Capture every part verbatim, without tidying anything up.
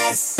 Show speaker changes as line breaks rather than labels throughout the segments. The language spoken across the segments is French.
S.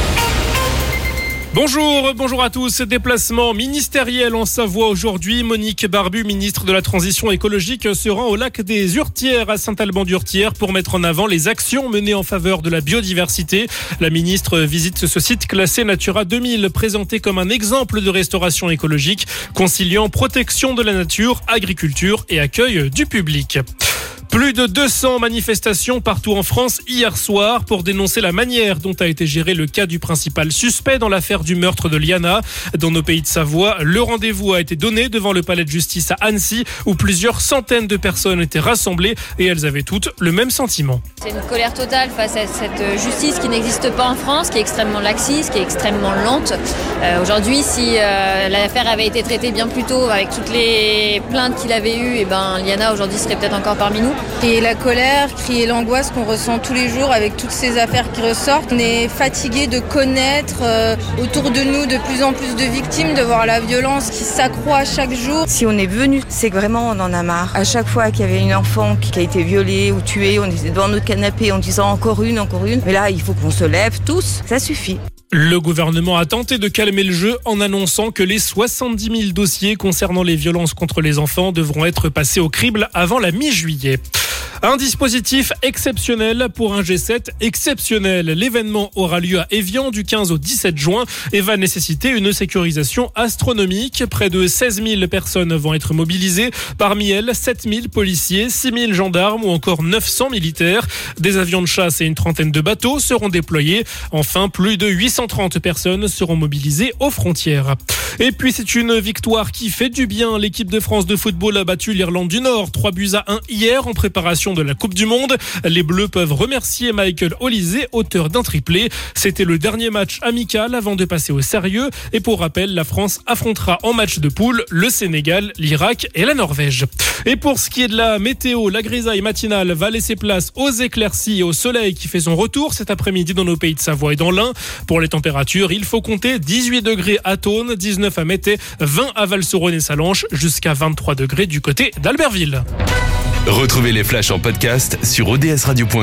Bonjour, bonjour à tous. Déplacement ministériel en Savoie aujourd'hui. Monique Barbu, ministre de la Transition écologique, se rend au lac des Hurtières à Saint-Alban-d'Hurtières pour mettre en avant les actions menées en faveur de la biodiversité. La ministre visite ce site classé Natura deux mille, présenté comme un exemple de restauration écologique, conciliant protection de la nature, agriculture et accueil du public. Plus de deux cents manifestations partout en France hier soir pour dénoncer la manière dont a été géré le cas du principal suspect dans l'affaire du meurtre de Liana. Dans nos pays de Savoie, le rendez-vous a été donné devant le palais de justice à Annecy où plusieurs centaines de personnes étaient rassemblées et elles avaient toutes le même sentiment.
C'est une colère totale face à cette justice qui n'existe pas en France, qui est extrêmement laxiste, qui est extrêmement lente. Euh, aujourd'hui, si euh, l'affaire avait été traitée bien plus tôt avec toutes les plaintes qu'il avait eues, et ben Liana aujourd'hui serait peut-être encore parmi nous.
Crier la colère, crier l'angoisse qu'on ressent tous les jours avec toutes ces affaires qui ressortent. On est fatigué de connaître euh, autour de nous de plus en plus de victimes, de voir la violence qui s'accroît chaque jour.
Si on est venu, c'est que vraiment on en a marre. À chaque fois qu'il y avait une enfant qui a été violée ou tuée, on était devant notre canapé en disant encore une, encore une. Mais là, il faut qu'on se lève tous, ça suffit.
Le gouvernement a tenté de calmer le jeu en annonçant que les soixante-dix mille dossiers concernant les violences contre les enfants devront être passés au crible avant la mi-juillet. Un dispositif exceptionnel pour un G sept exceptionnel. L'événement aura lieu à Évian du quinze au dix-sept juin et va nécessiter une sécurisation astronomique. Près de seize mille personnes vont être mobilisées. Parmi elles, sept mille policiers, six mille gendarmes ou encore neuf cents militaires. Des avions de chasse et une trentaine de bateaux seront déployés. Enfin, plus de huit cent trente personnes seront mobilisées aux frontières. Et puis, c'est une victoire qui fait du bien. L'équipe de France de football a battu l'Irlande du Nord. trois buts à un hier en préparation de la Coupe du Monde. Les Bleus peuvent remercier Michael Olise, auteur d'un triplé. C'était le dernier match amical avant de passer au sérieux. Et pour rappel, la France affrontera en match de poule le Sénégal, l'Irak et la Norvège. Et pour ce qui est de la météo, la grisaille matinale va laisser place aux éclaircies et au soleil qui fait son retour cet après-midi dans nos pays de Savoie et dans l'Ain. Pour les températures, il faut compter dix-huit degrés à Thônes, dix-neuf à Mété, vingt à Val-Sauronne et Salanches, jusqu'à vingt-trois degrés du côté d'Albertville.
Retrouvez les flashs en podcast sur o d s radio point com.